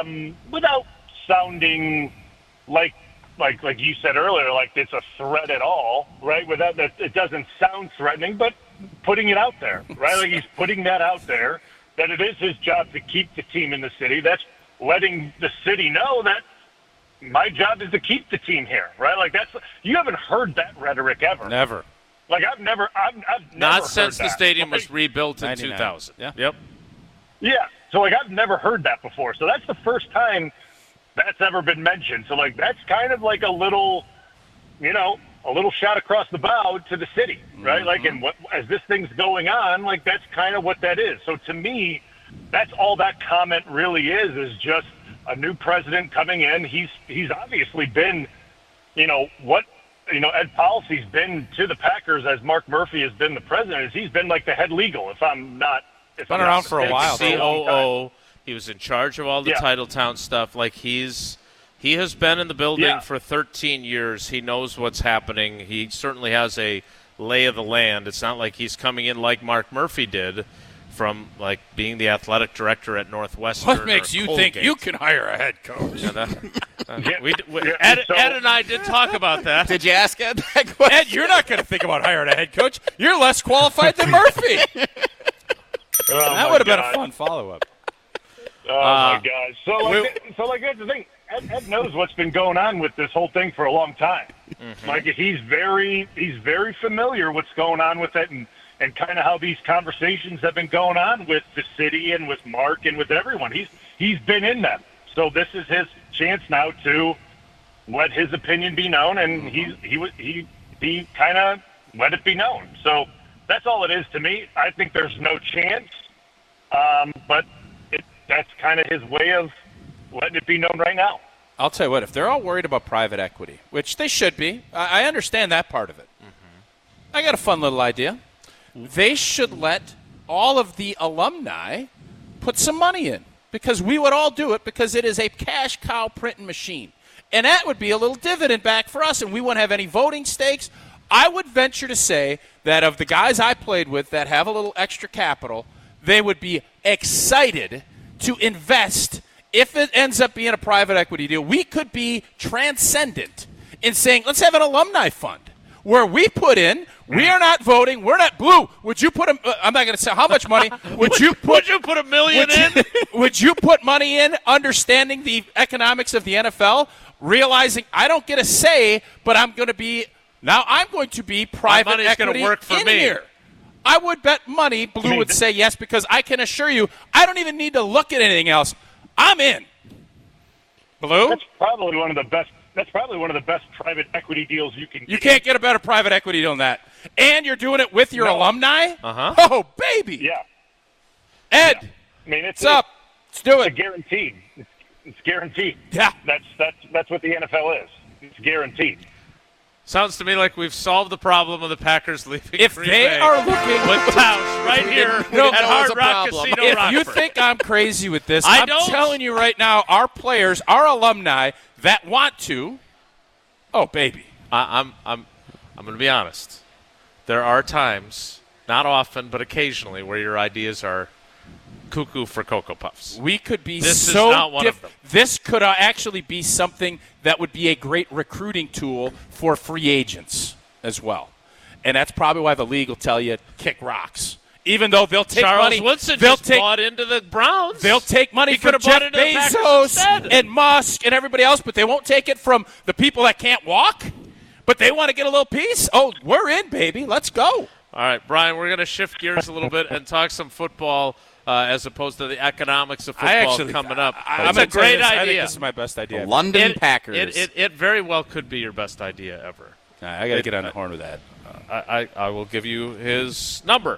sounding like you said earlier, like it's a threat at all, right? Without that, it doesn't sound threatening, but putting it out there, right? Like he's putting that out there that it is his job to keep the team in the city. That's letting the city know that my job is to keep the team here, right? Like you haven't heard that rhetoric ever. Never. Like I've never Not heard since the that. stadium was Like, rebuilt in 99. 2000. Yeah. Yep. Yeah. So like I've never heard that before. So that's the first time that's ever been mentioned. So like that's kind of like a little, a little shot across the bow to the city, right? Like, and as this thing's going on, like, that's kind of what that is. So to me, that's all that comment really is just a new president coming in. He's obviously been, Ed Policy's been to the Packers as Mark Murphy has been the president. He's been like the head legal, if I'm not. Been around for a while. COO. He was in charge of all the Titletown stuff. Like, he has been in the building for 13 years. He knows what's happening. He certainly has a lay of the land. It's not like he's coming in like Mark Murphy did from, like, being the athletic director at Northwestern. What makes you think you can hire a head coach? Ed and I did talk about that. Did you ask Ed that question? Ed, you're not going to think about hiring a head coach. You're less qualified than Murphy. That would have been a fun follow-up. Oh, my God. So that's the thing. Ed knows what's been going on with this whole thing for a long time. Mm-hmm. Like, he's very familiar what's going on with it and kind of how these conversations have been going on with the city and with Mark and with everyone. He's been in them. So this is his chance now to let his opinion be known, and he kind of let it be known. So that's all it is to me. I think there's no chance, but that's kind of his way of letting it be known right now. I'll tell you what, if they're all worried about private equity, which they should be, I understand that part of it. Mm-hmm. I got a fun little idea. They should let all of the alumni put some money in, because we would all do it, because it is a cash cow printing machine. And that would be a little dividend back for us, and we wouldn't have any voting stakes. I would venture to say that of the guys I played with that have a little extra capital, they would be excited to invest. If it ends up being a private equity deal, we could be transcendent in saying, let's have an alumni fund where we put in, we are not voting, we're not blue. Would you put I'm not going to say how much money. Would you put $1 million in? Would you put money in, understanding the economics of the NFL, realizing I don't get a say, but I'm going to be private equity work for in me. Here. I would bet money Blue would say yes, because I can assure you I don't even need to look at anything else. I'm in. Blue? That's probably one of the best private equity deals you can get. You can't get a better private equity deal than that. And you're doing it with your alumni? Uh-huh. Oh, baby. Yeah. Ed, I mean, what's up? Let's do it. Guaranteed. It's guaranteed. Yeah. That's what the NFL is. It's guaranteed. Sounds to me like we've solved the problem of the Packers leaving. If Green they Bay are looking with Tausch right here at Hard Rock Casino, if Rockford. you think I'm crazy with this, I'm telling you right now, our players, our alumni that want to, oh baby, I'm going to be honest. There are times, not often, but occasionally, where your ideas are cuckoo for Cocoa Puffs. We could be This so is not one of them. This could actually be something that would be a great recruiting tool for free agents as well. And that's probably why the league will tell you, kick rocks. Even though they'll take Charles money. Woodson they'll just take, bought into the Browns. They'll take money from Jeff Bezos and Musk and everybody else, but they won't take it from the people that can't walk. But they want to get a little piece. Oh, we're in, baby. Let's go. All right, Brian, we're going to shift gears a little bit and talk some football as opposed to the economics of football coming up. It's a great idea. I think this is my best idea. The London Packers. It very well could be your best idea ever. I got to get on the horn with that. I will give you his number.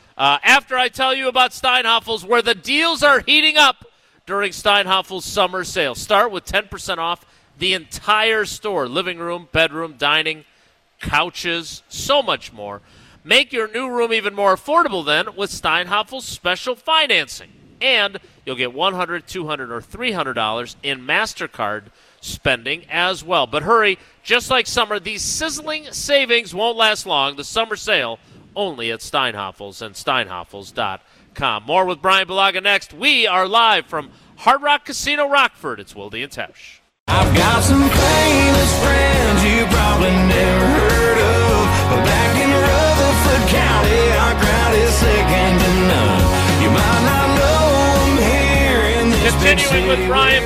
After I tell you about Steinhafels, where the deals are heating up during Steinhafels summer sale. Start with 10% off the entire store. Living room, bedroom, dining, couches, so much more. Make your new room even more affordable then with Steinhafels special financing. And you'll get $100, $200, or $300 in MasterCard spending as well. But hurry, just like summer, these sizzling savings won't last long. The summer sale only at Steinhafels and steinhafels.com. More with Brian Bulaga next. We are live from Hard Rock Casino Rockford. It's Wilde and Tausch. I've got some famous friends you probably never heard of, but back in Rutherford County, our crowd is second to none. You might not know them here in this Continuing with Brian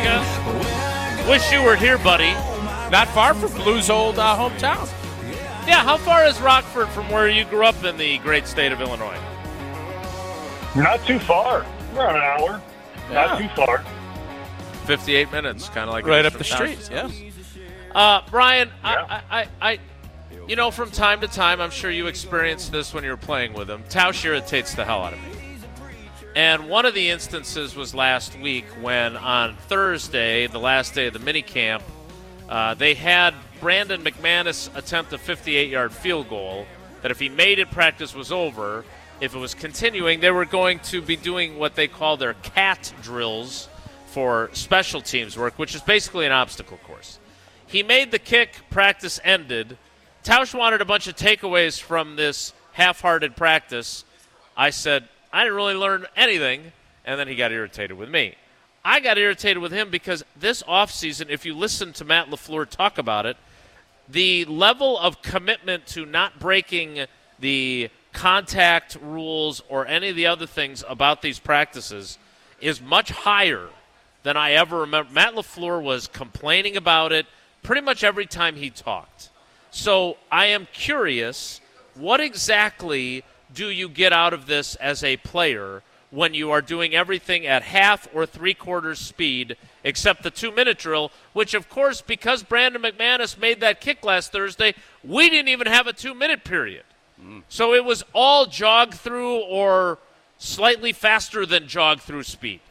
Bulaga. Wish you were here, buddy. Not far from Blue's old hometown. Yeah, how far is Rockford from where you grew up in the great state of Illinois? Not too far. Around an hour. Yeah. Not too far. 58 minutes, kind of like Right up the street, yeah. Brian, Yeah. You know, from time to time, I'm sure you experienced this when you were playing with him. Tausch irritates the hell out of me. And one of the instances was last week when on Thursday, the last day of the minicamp, they had Brandon McManus attempt a 58-yard field goal that if he made it, practice was over. If it was continuing, they were going to be doing what they call their CAT drills for special teams work, which is basically an obstacle course. He made the kick, practice ended. Tausch wanted a bunch of takeaways from this half-hearted practice. I said, I didn't really learn anything, and then he got irritated with me. I got irritated with him because this offseason, if you listen to Matt LaFleur talk about it, the level of commitment to not breaking the contact rules or any of the other things about these practices is much higher than I ever remember. Matt LaFleur was complaining about it pretty much every time he talked. So I am curious, what exactly do you get out of this as a player when you are doing everything at half or three-quarters speed except the 2-minute drill, which, of course, because Brandon McManus made that kick last Thursday, we didn't even have a 2-minute period. So it was all jog-through or slightly faster than jog-through speed.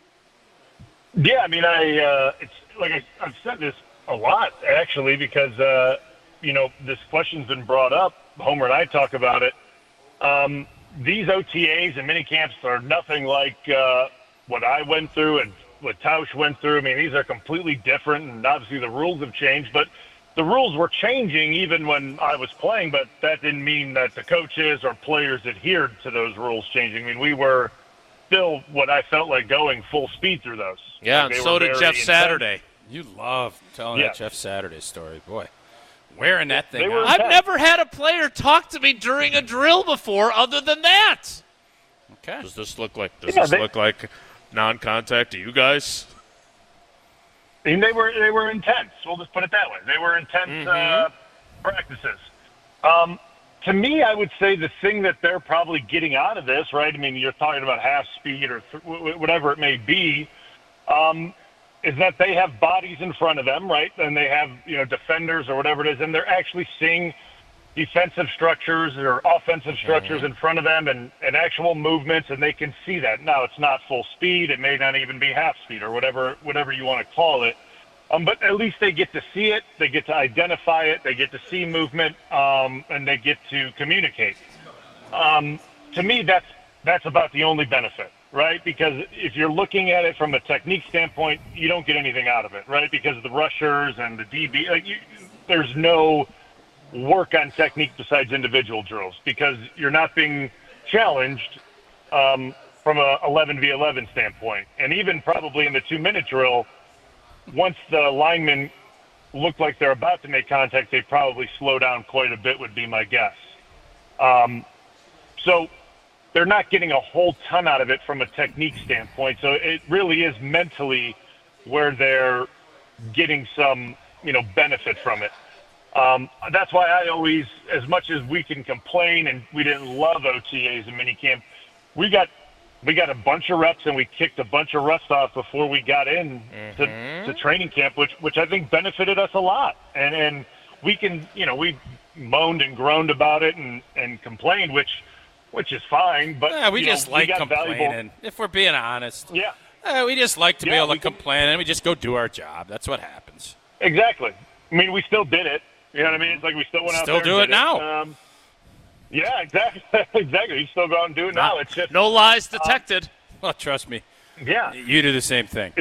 Yeah, I mean, it's like I've said this a lot, actually, because, this question's been brought up. Homer and I talk about it. These OTAs and minicamps are nothing like what I went through and what Tausch went through. I mean, these are completely different, and obviously the rules have changed. But the rules were changing even when I was playing, but that didn't mean that the coaches or players adhered to those rules changing. I mean, we were still what I felt like going full speed through those. Yeah, like and so did Jeff Saturday. You love telling that Jeff Saturday story. Boy, wearing that thing out. I've never had a player talk to me during a drill before other than that. Okay. Does this look like non-contact to you guys? And they were intense. We'll just put it that way. They were intense practices. To me, I would say the thing that they're probably getting out of this, right? I mean, you're talking about half speed or whatever it may be, is that they have bodies in front of them, right? And they have, defenders or whatever it is, and they're actually seeing defensive structures or offensive structures in front of them and actual movements, and they can see that. Now, it's not full speed. It may not even be half speed or whatever you want to call it. But at least they get to see it. They get to identify it. They get to see movement, and they get to communicate. To me, that's about the only benefit, right? Because if you're looking at it from a technique standpoint, you don't get anything out of it, right? Because of the rushers and the DB, there's no work on technique besides individual drills because you're not being challenged from a 11v11 standpoint. And even probably in the 2-minute drill, once the linemen look like they're about to make contact, they probably slow down quite a bit would be my guess. So they're not getting a whole ton out of it from a technique standpoint. So it really is mentally where they're getting some, benefit from it. That's why I always, as much as we can complain and we didn't love OTAs and minicamp, we got a bunch of reps and we kicked a bunch of rust off before we got in to training camp, which I think benefited us a lot. And we can, we moaned and groaned about it and complained, which is fine. But we just like complaining. If we're being honest, we just like to be able to complain and we just go do our job. That's what happens. Exactly. I mean, we still did it. You know what I mean? It's like we still went out there. Still do it now. Yeah, exactly. Exactly. You still go out and do it now. It's just no lies detected. Well, trust me. Yeah. You do the same thing.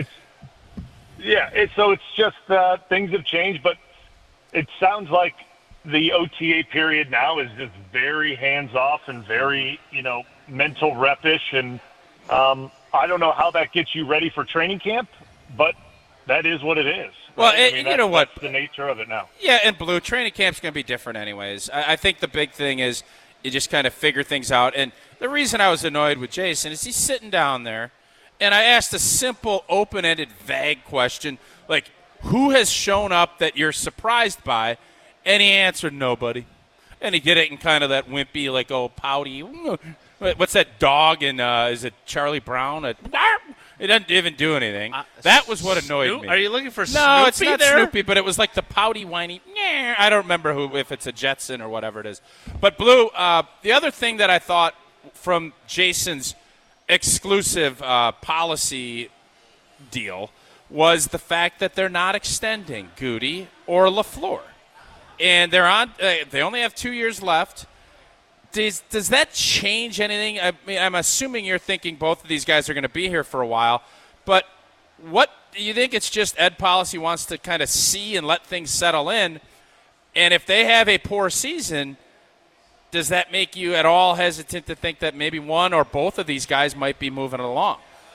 So it's just things have changed, but it sounds like the OTA period now is just very hands-off and very, mental rep-ish. And I don't know how that gets you ready for training camp, but that is what it is. Well, right? you know what? That's the nature of it now. Yeah, and Blue, training camp's going to be different anyways. I think the big thing is you just kind of figure things out. And the reason I was annoyed with Jason is he's sitting down there, and I asked a simple, open-ended, vague question, like, who has shown up that you're surprised by? And he answered, nobody. And he did it in kind of that wimpy, like, pouty. What's that dog in, is it Charlie Brown? He doesn't even do anything. That was what annoyed me. Are you looking for Snoopy? No, it's not there? Snoopy, but it was like the pouty, whiny. I don't remember if it's a Jetson or whatever it is. But Blue, the other thing that I thought from Jason's exclusive policy deal was the fact that they're not extending Goody or LaFleur, and they're on. They only have 2 years left. Does that change anything? I mean, I'm assuming you're thinking both of these guys are going to be here for a while, but what do you think? It's just Ed Policy wants to kind of see and let things settle in, and if they have a poor season, does that make you at all hesitant to think that maybe one or both of these guys might be moving along?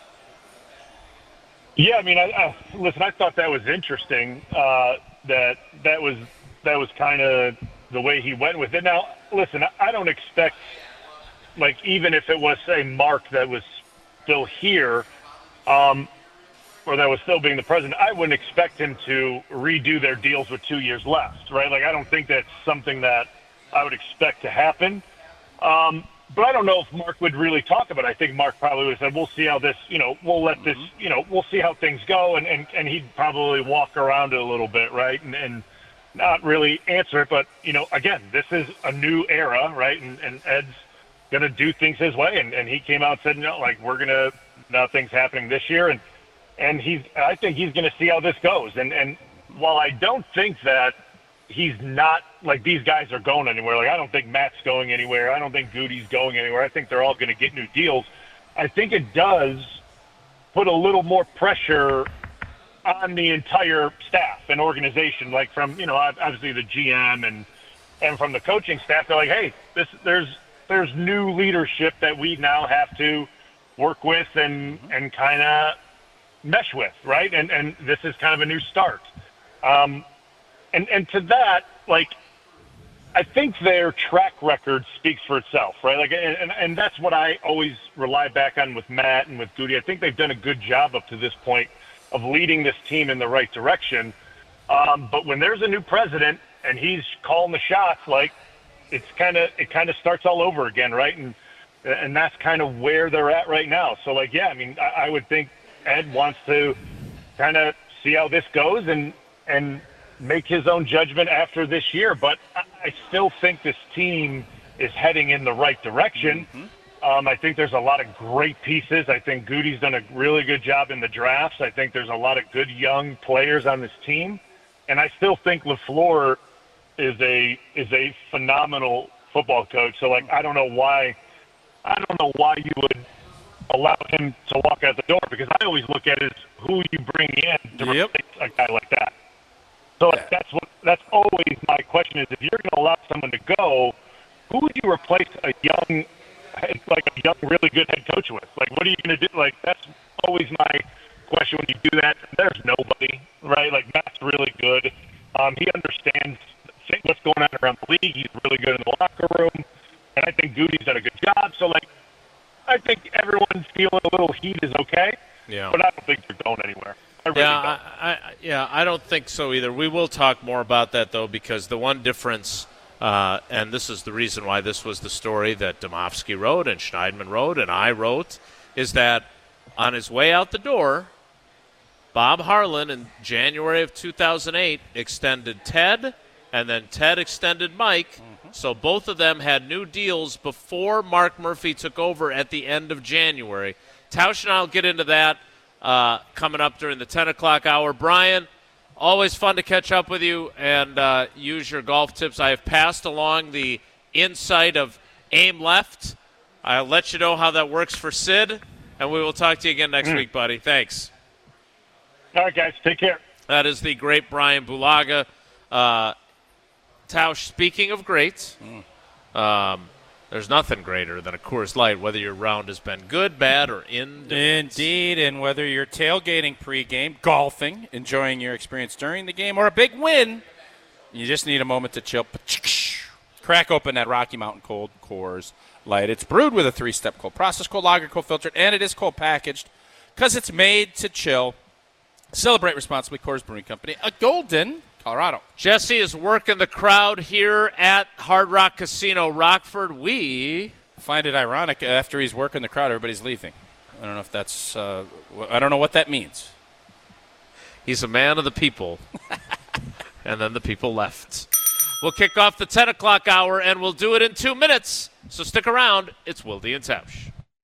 Yeah, I mean, listen, I thought that was interesting. That was kind of the way he went with it. Now, listen, I don't expect, like, even if it was, say, Mark that was still here, or that was still being the president, I wouldn't expect him to redo their deals with 2 years left, right? Like, I don't think that's something that I would expect to happen. But I don't know if Mark would really talk about it. I think Mark probably would have said, we'll see how this, we'll let this, we'll see how things go. And he'd probably walk around it a little bit, right? And not really answer it. But, again, this is a new era, right? And Ed's going to do things his way. And he came out and said, we're going to, nothing's happening this year. And I think he's going to see how this goes. And while I don't think that he's not, these guys are going anywhere. I don't think Matt's going anywhere. I don't think Goody's going anywhere. I think they're all going to get new deals. I think it does put a little more pressure on the entire staff and organization, from, obviously the GM and from the coaching staff. They're like, hey, there's new leadership that we now have to work with and kind of mesh with, right? And this is kind of a new start. And to that, I think their track record speaks for itself, right? And that's what I always rely back on with Matt and with Goody. I think they've done a good job up to this point of leading this team in the right direction. But when there's a new president and he's calling the shots, it kind of starts all over again, right? And that's kind of where they're at right now. So, I would think Ed wants to kind of see how this goes and make his own judgment after this year. But I still think this team is heading in the right direction. I think there's a lot of great pieces. I think Goody's done a really good job in the drafts. I think there's a lot of good young players on this team. And I still think LaFleur is a phenomenal football coach. So, I don't know why you would allow him to walk out the door, because I always look at it as who you bring in to replace a guy like that. So that's always my question is, if you're going to allow someone to go, who would you replace a young, really good head coach with? What are you going to do? That's always my question when you do that. There's nobody, right? Matt's really good. He understands what's going on around the league. He's really good in the locker room. And I think Goody's done a good job. So, I think everyone feeling a little heat is okay. Yeah. But I don't think they're going anywhere. I don't think so either. We will talk more about that, though, because the one difference, and this is the reason why this was the story that Domofsky wrote and Schneidman wrote and I wrote, is that on his way out the door, Bob Harlan in January of 2008 extended Ted, and then Ted extended Mike. So both of them had new deals before Mark Murphy took over at the end of January. Tausch and I will get into that coming up during the 10 o'clock hour. Brian, always fun to catch up with you and use your golf tips. I have passed along the insight of aim left. I'll let you know how that works for Sid, and we will talk to you again next week, buddy. Thanks. All right, guys. Take care. That is the great Brian Bulaga. Tausch, speaking of greats, there's nothing greater than a Coors Light, whether your round has been good, bad, or indifferent. Indeed, and whether you're tailgating pregame, golfing, enjoying your experience during the game, or a big win, you just need a moment to chill. Crack open that Rocky Mountain Cold Coors Light. It's brewed with a 3-step cold process, cold lager, cold filtered, and it is cold packaged because it's made to chill. Celebrate responsibly, Coors Brewing Company, a Golden, Colorado. Jesse is working the crowd here at Hard Rock Casino Rockford. We find it ironic after he's working the crowd, everybody's leaving. I don't know if that's. I don't know what that means. He's a man of the people. And then the people left. We'll kick off the 10 o'clock hour, and we'll do it in 2 minutes. So stick around. It's Wilde and Tausch.